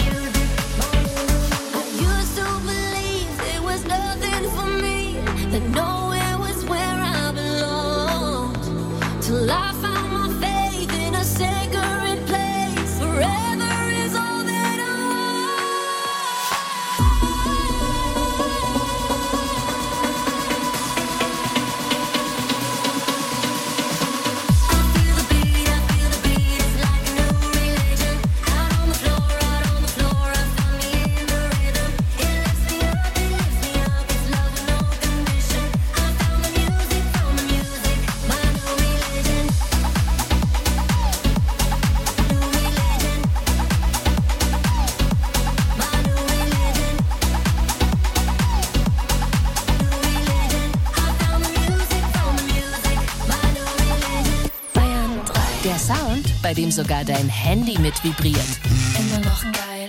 Speaker 11: I used to believe there was nothing for me, that nowhere was where I belonged. Till I found my faith in a sacred place. Forever is all that I
Speaker 2: Der Sound, bei dem sogar dein Handy mit vibriert.
Speaker 11: immer noch geil.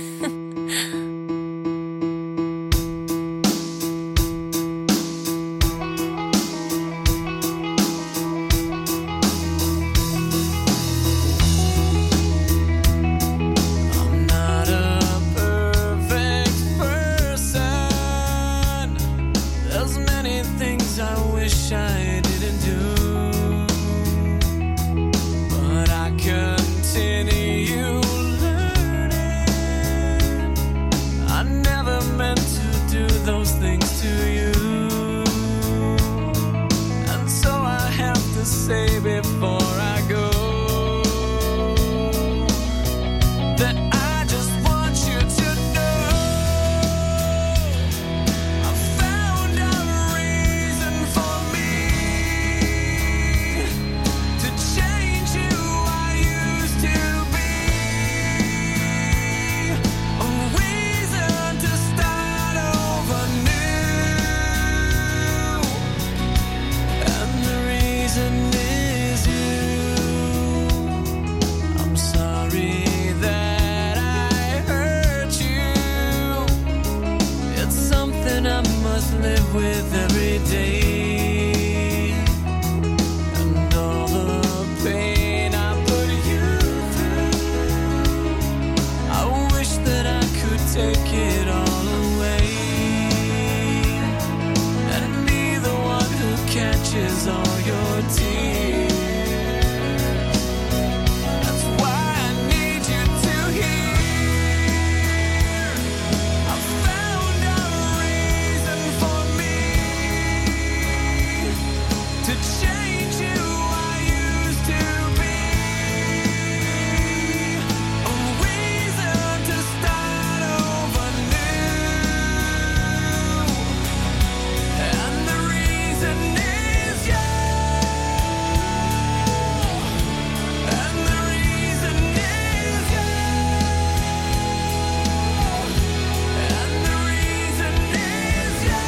Speaker 12: I'm not a perfect person. There's many things I wish I didn't do, but I continue learning. must live with every day, and all the pain I put you through. I wish that I could take it all away and be the one who catches all your tears. That's why I need you to hear. I found a reason for me to change who I used to be. A reason to start over new. And the reason is you. And the reason is you. And the reason is you.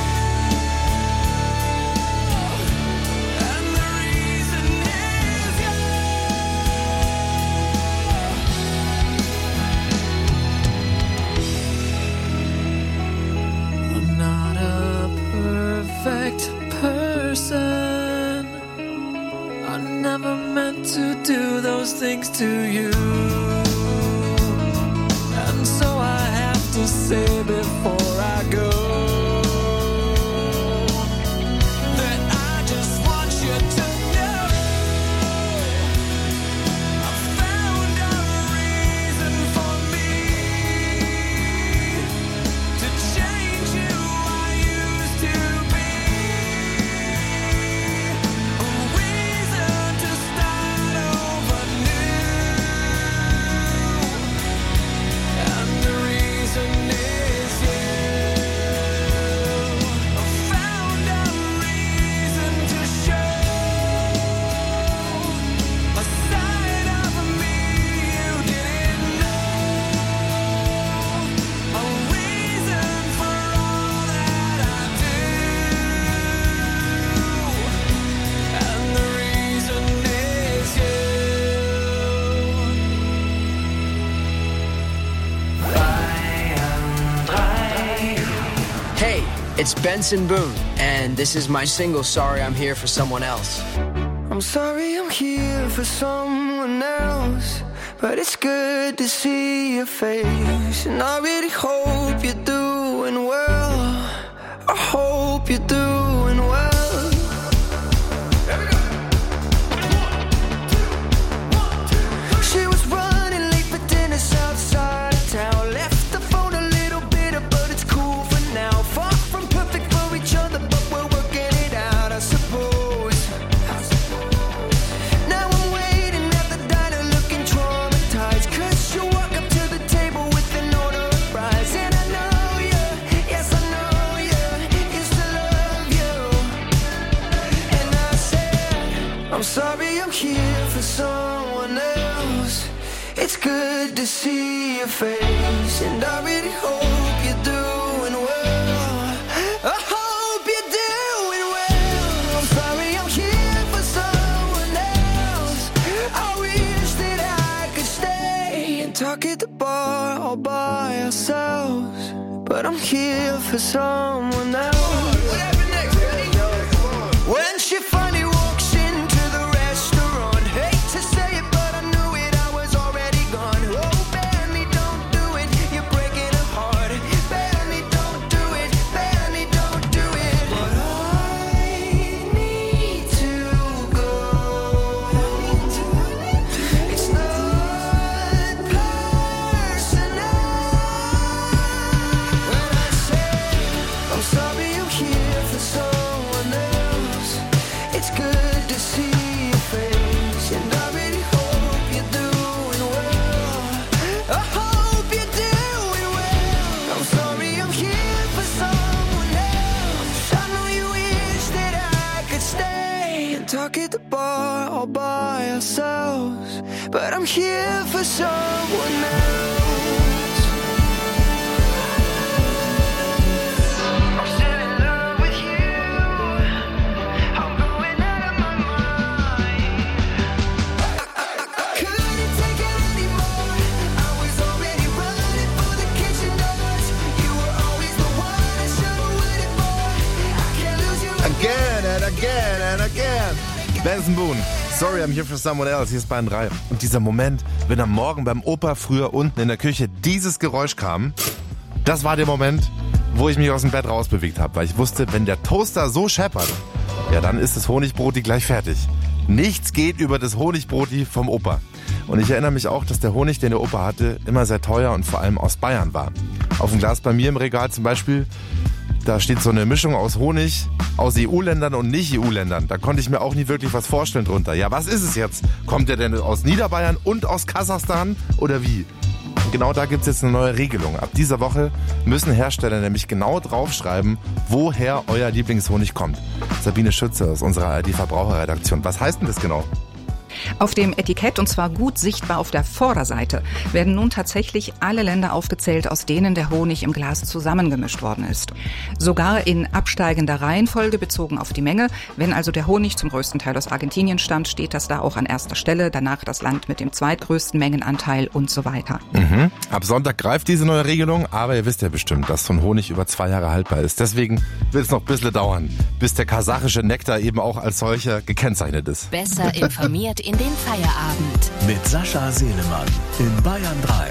Speaker 12: And the reason is you. I'm not a perfect person. I never meant to do those things to you. And so I have to say before I go that I just want you to know I found a reason for me to change who I used to be. A reason to start over new. And the reason is you. I found a reason to show a side of me you didn't know. A reason for all that I do. And the reason is you.
Speaker 1: Hey, it's Benson Boone, and this is my single, Sorry I'm Here for Someone Else.
Speaker 12: I'm sorry I'm here for someone else, but it's good to see your face. And I really hope you're doing well. I hope you're doing well. She was running late for dinner outside of town. Left the phone a little bitter, but it's cool for now. Far from perfect for each other, but we're working it out, I suppose. Now I'm waiting at the diner looking traumatized, 'cause you walk up to the table with an order of fries. And I know you, yes I know you, used to love you. And I said, I'm sorry I'm here for someone else. It's good to see your face, and I really hope you're doing well. I hope you're doing well. I'm sorry I'm here for someone else. I wish that I could stay and talk at the bar all by ourselves, but I'm here for someone else. When she finally walks into the restaurant, hate to say it, but I knew it, I was already gone. Oh, Benny, don't do it, you're breaking her heart. Benny, don't do it, Benny, don't do it. But I need to go. It's not personal. When I say I'm sorry I'm here for someone else, it's good to see your face, and I really hope you're doing well. I hope you're doing well. I'm sorry I'm here for someone else. I know you wish that I could stay and talk at the bar all by ourselves, but I'm here for someone else. I'm still in love with you. I'm going out of my mind. I couldn't take it anymore. I was already running for the kitchen doors. You were always the one I should have waited for.
Speaker 9: again and again and again. Benson Boone, Sorry, I'm here for someone else. Hier ist Bayern 3. Und dieser Moment, wenn am Morgen beim Opa früher unten in der Küche dieses Geräusch kam, das war der Moment, wo ich mich aus dem Bett rausbewegt habe, weil ich wusste, wenn der Toaster so scheppert, ja, dann ist das Honigbroti gleich fertig. Nichts geht über das Honigbroti vom Opa. Und ich erinnere mich auch, dass der Honig, den der Opa hatte, immer sehr teuer und vor allem aus Bayern war. Auf dem Glas bei mir im Regal zum Beispiel, da steht so eine Mischung aus Honig aus EU-Ländern und Nicht-EU-Ländern. Da konnte ich mir auch nie wirklich was vorstellen drunter. Ja, was ist es jetzt? Kommt der denn aus Niederbayern und aus Kasachstan oder wie? Und genau da gibt es jetzt eine neue Regelung. Ab dieser Woche müssen Hersteller nämlich genau draufschreiben, woher euer Lieblingshonig kommt. Sabine Schütze aus unserer ARD-Verbraucherredaktion. Was heißt denn das genau?
Speaker 3: Auf dem Etikett, und zwar gut sichtbar auf der Vorderseite, werden nun tatsächlich alle Länder aufgezählt, aus denen der Honig im Glas zusammengemischt worden ist. Sogar in absteigender Reihenfolge bezogen auf die Menge. Wenn also der Honig zum größten Teil aus Argentinien stammt, steht das da auch an erster Stelle. Danach das Land mit dem zweitgrößten Mengenanteil und so weiter.
Speaker 9: Mhm. Ab Sonntag greift diese neue Regelung, aber ihr wisst ja bestimmt, dass so ein Honig über 2 Jahre haltbar ist. Deswegen wird es noch ein bisschen dauern, bis der kasachische Nektar eben auch als solcher gekennzeichnet ist.
Speaker 2: Besser informiert in den Feierabend.
Speaker 10: Mit Sascha Selemann in Bayern 3.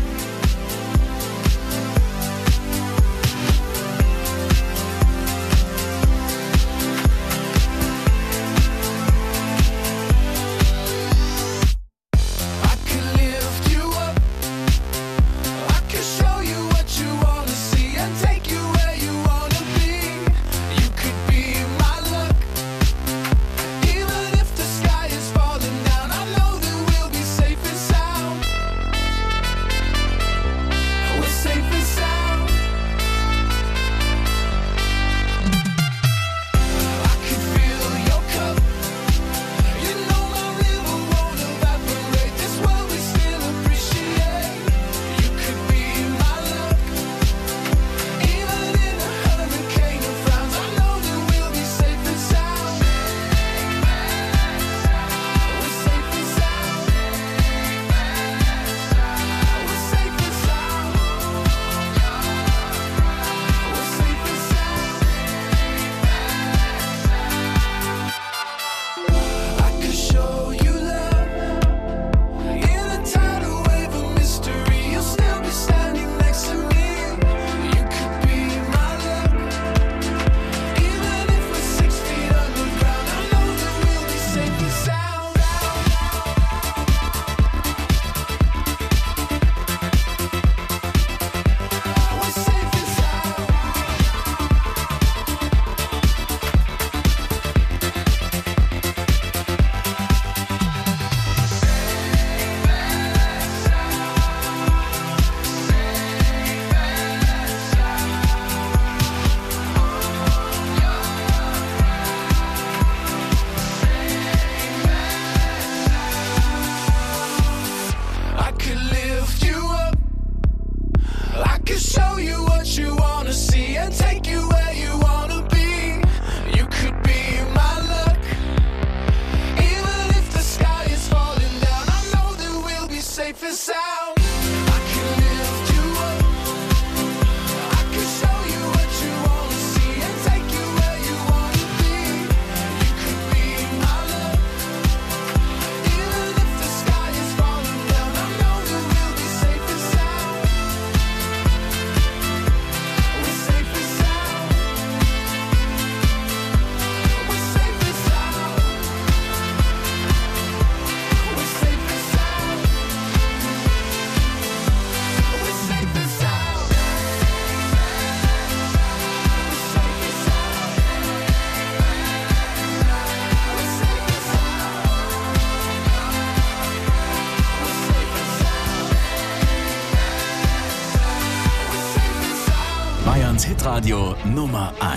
Speaker 10: Bayerns Hitradio Nummer 1.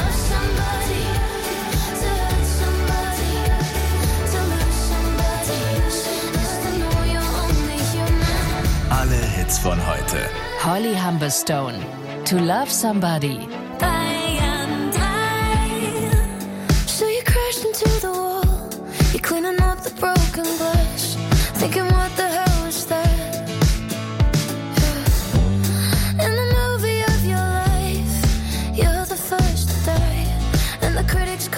Speaker 10: Alle Hits von heute.
Speaker 2: Holly Humberstone, To Love Somebody.
Speaker 11: Bayern 3. So you crashed into the wall. You're cleaning up the broken glass. Thinking, what the hell was that? In the movie of your life, you're the first to die. And the critics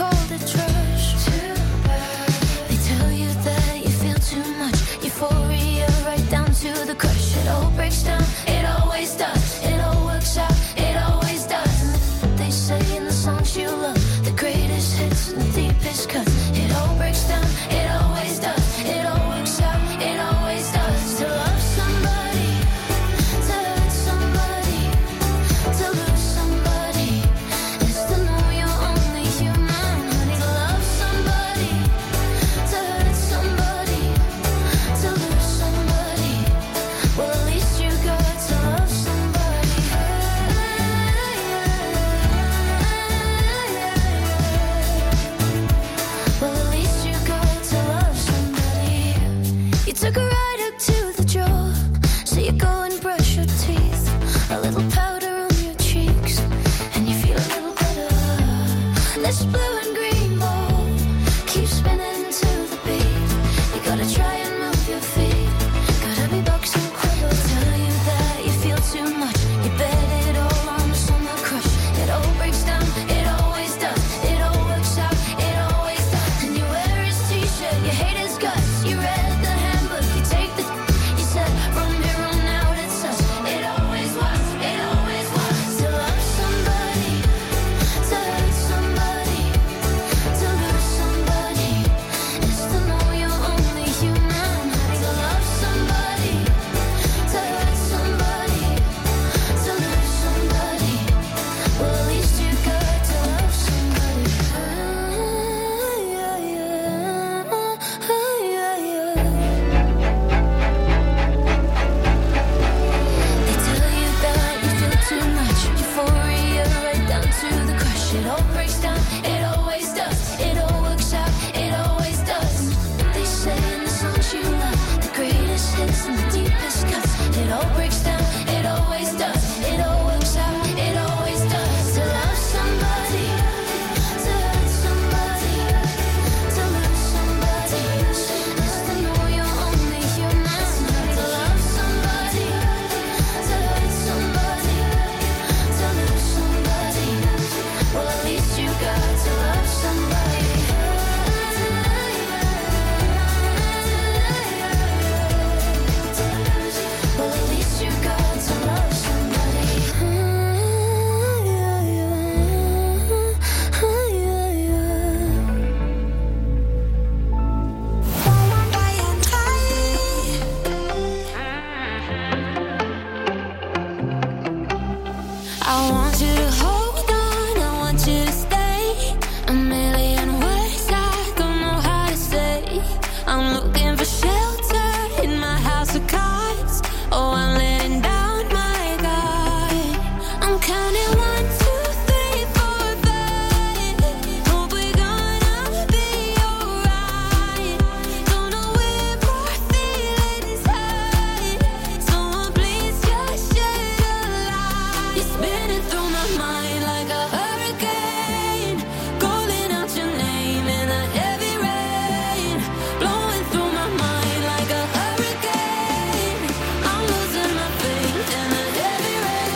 Speaker 11: I want you to hold on, I want you to stay. A million words I don't know how to say. I'm looking for shelter in my house of cards. Oh, I'm letting down my guard. I'm counting 1, 2, 3, 4, 5. Hope we're gonna be alright. Don't know where my feelings hide. Someone please just shed a light. You're spinning through my mind like a hurricane, calling out your name in the heavy rain, blowing through my mind like a hurricane. I'm losing my faith in the heavy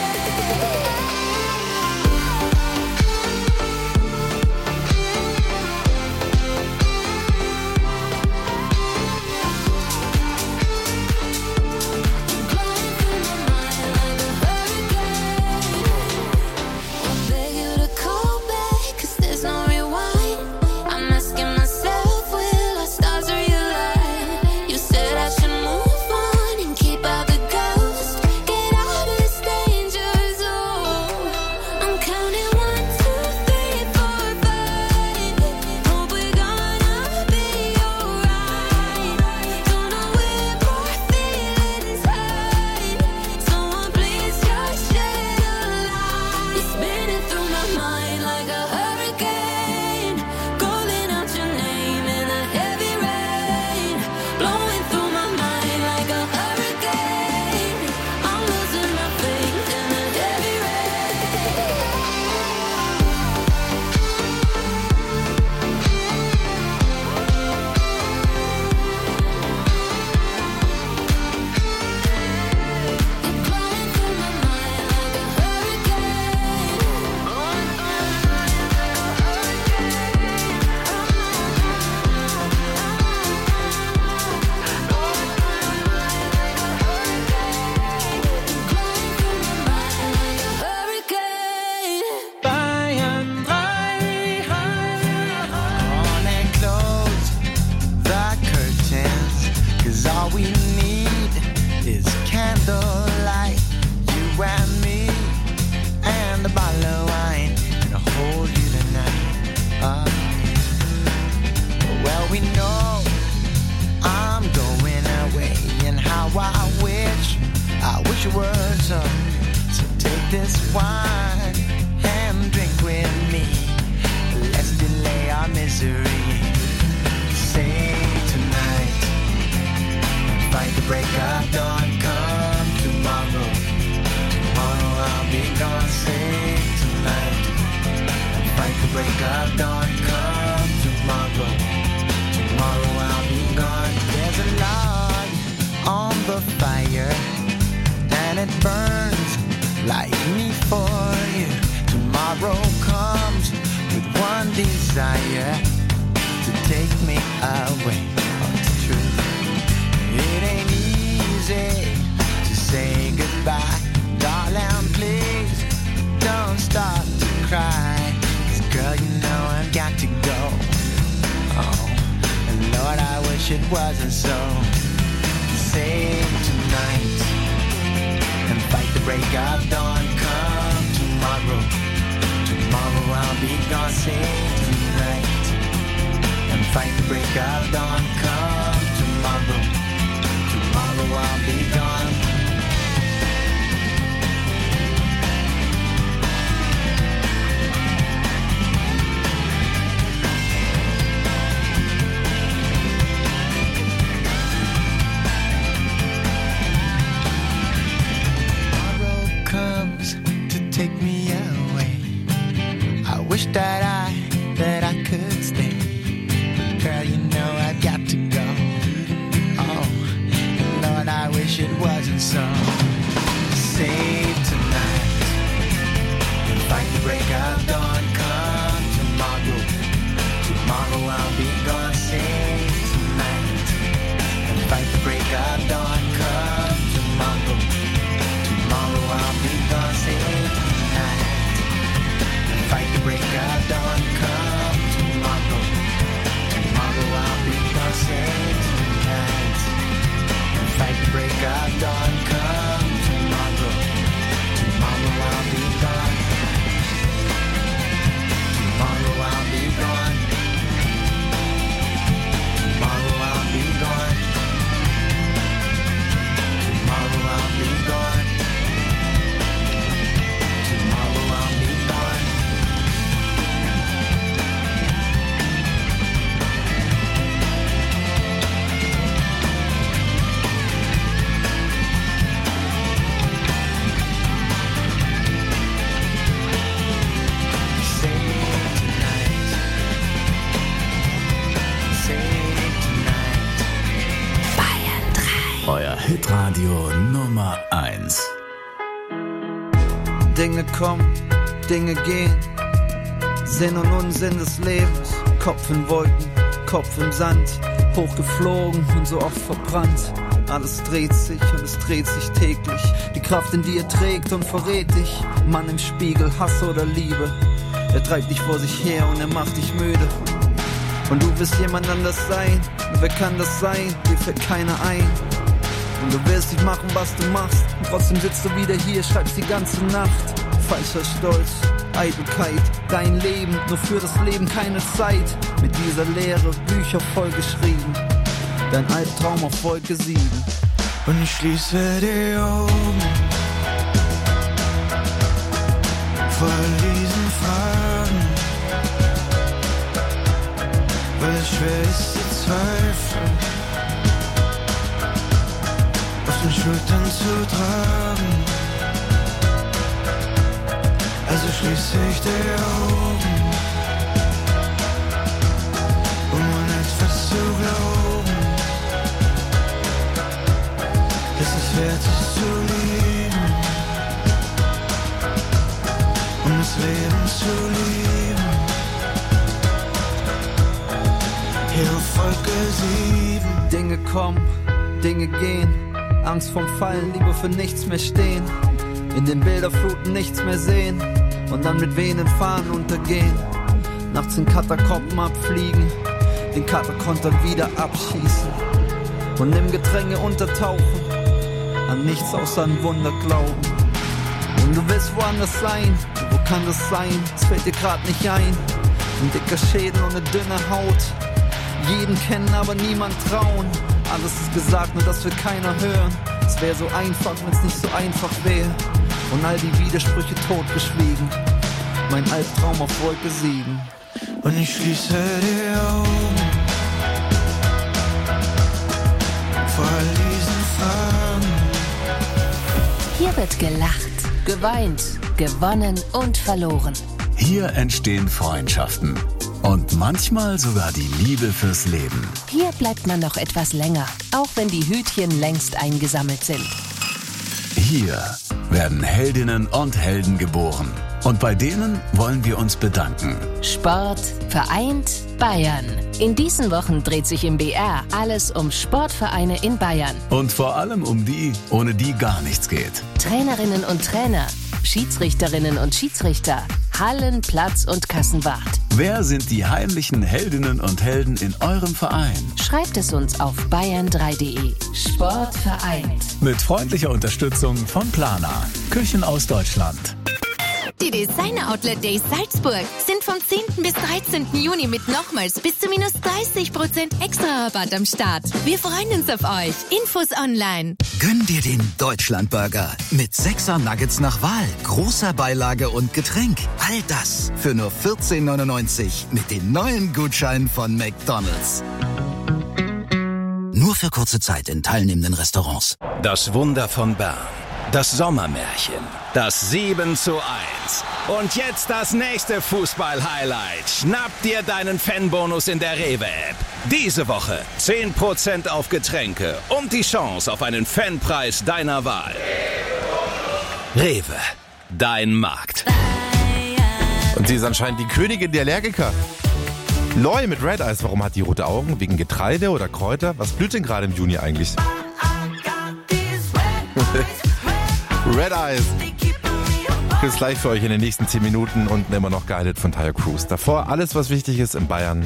Speaker 11: I beg you to call back, 'cause there's no rewind. I'm asking myself, will our stars realign? You said I should move on and keep out the ghost. Get out of this danger zone. I'm counting 1, 2, 3, 4, 5. Hope we're gonna be alright. Don't know where my feelings hide. Someone please just shed a light. You're spinning through my mind like a hurricane, calling out your name in the heavy rain, blowing through my mind like a hurricane. I'm losing my faith in the heavy
Speaker 12: Bayern 3 on and close the curtains, 'cause all we need is candlelight, you and me, and a bottle of wine, and I'll hold you tonight. Well, we know I'm going away, and how I wish it was so take this wine and drink with me. Let's delay our misery. Say tonight, fight the break of dawn. Come tomorrow, tomorrow I'll be gone. Say tonight, fight the break of dawn. Come tomorrow, tomorrow I'll be gone. There's a log on the fire, and it burns like me for you. Tomorrow comes with one desire, to take me away. Oh, it's true. It ain't easy to say goodbye. Darling, please don't start to cry, 'cause girl, you know I've got to go. Oh, and Lord, I wish it wasn't so. Save tonight and fight the break of dawn. Come tomorrow, tomorrow I'll be gone. Save tonight and fight the break of dawn. Come tomorrow, tomorrow I'll be gone. Take me away. I wish that I could stay, but girl, you know I've got to go. Oh, Lord, I wish it wasn't so. Save tonight and fight the break of dawn. Come tomorrow, tomorrow I'll be gone. Save tonight and fight the break of dawn. Come tomorrow, tomorrow I'll be gone. Save fight the break of dawn. Come tomorrow, tomorrow I'll be gone. Save tonight and fight the break of dawn. Come
Speaker 10: Radio Nummer 1.
Speaker 4: Dinge kommen, Dinge gehen. Sinn und Unsinn des Lebens. Kopf in Wolken, Kopf im Sand. Hochgeflogen und so oft verbrannt. Alles dreht sich und es dreht sich täglich. Die Kraft in dir trägt und verrät dich. Mann im Spiegel, Hass oder Liebe. Er treibt dich vor sich her und er macht dich müde. Und du willst jemand anders sein. Und wer kann das sein? Dir fällt keiner ein. Und du willst nicht machen, was du machst. Und trotzdem sitzt du wieder hier, schreibst die ganze Nacht. Falscher Stolz, Eitelkeit, dein Leben, nur für das Leben keine Zeit. Mit dieser Leere Bücher vollgeschrieben, dein Albtraum auf Wolke 7. Und ich schließe die Augen vor diesen Fragen, weil es schwer ist zu zweifeln, auf den Schultern zu tragen. Also schließe ich die Augen, um an etwas zu glauben, dass es wert ist zu lieben, um das Leben zu lieben. Hier auf Wolke 7. Dinge kommen, Dinge gehen, Angst vorm Fallen, lieber für nichts mehr stehen. In den Bilderfluten nichts mehr sehen und dann mit wehenden Fahnen untergehen. Nachts in Katakomben abfliegen, den Katakonter wieder abschießen und im Gedränge untertauchen, an nichts außer ein Wunder glauben. Und du willst woanders sein, wo kann das sein? Es fällt dir grad nicht ein. Ein dicker Schädel und eine dünne Haut, jeden kennen, aber niemand trauen. Alles ist gesagt, nur das will keiner hören. Es wäre so einfach, wenn es nicht so einfach wäre. Und all die Widersprüche totgeschwiegen. Mein Albtraum auf Wolke 7. Und ich schließe die Augen vor all diesen Fragen.
Speaker 24: Hier wird gelacht, geweint, gewonnen und verloren.
Speaker 10: Hier entstehen Freundschaften. Und manchmal sogar die Liebe fürs Leben.
Speaker 24: Hier bleibt man noch etwas länger, auch wenn die Hütchen längst eingesammelt sind.
Speaker 10: Hier werden Heldinnen und Helden geboren. Und bei denen wollen wir uns bedanken.
Speaker 24: Sport vereint Bayern. In diesen Wochen dreht sich im BR alles um Sportvereine in Bayern.
Speaker 10: Und vor allem um die, ohne die gar nichts geht.
Speaker 24: Trainerinnen und Trainer, Schiedsrichterinnen und Schiedsrichter, Hallen, Platz und Kassenwart.
Speaker 10: Wer sind die heimlichen Heldinnen und Helden in eurem Verein?
Speaker 24: Schreibt es uns auf bayern3.de. Sport vereint.
Speaker 10: Mit freundlicher Unterstützung von Plana. Küchen aus Deutschland.
Speaker 2: Die Designer Outlet Days Salzburg sind vom 10. bis 13. Juni mit nochmals bis zu minus 30% extra Rabatt am Start. Wir freuen uns auf euch. Infos online.
Speaker 5: Gönn dir den Deutschlandburger mit 6er Nuggets nach Wahl, großer Beilage und Getränk. All das für nur 14,99 mit den neuen Gutscheinen von McDonald's. Nur für kurze Zeit in teilnehmenden Restaurants.
Speaker 6: Das Wunder von Bern. Das Sommermärchen. Das 7:1. Und jetzt das nächste Fußball-Highlight. Schnapp dir deinen Fanbonus in der Rewe-App. Diese Woche 10% auf Getränke und die Chance auf einen Fanpreis deiner Wahl. Rewe, dein Markt.
Speaker 9: Und sie ist anscheinend die Königin der Allergiker. Loy mit Red Eyes. Warum hat die rote Augen? Wegen Getreide oder Kräuter? Was blüht denn gerade im Juni eigentlich? Red Eyes. Bis gleich für euch in den nächsten 10 Minuten und immer noch geeignet von Tire Cruise. Davor alles, was wichtig ist in Bayern.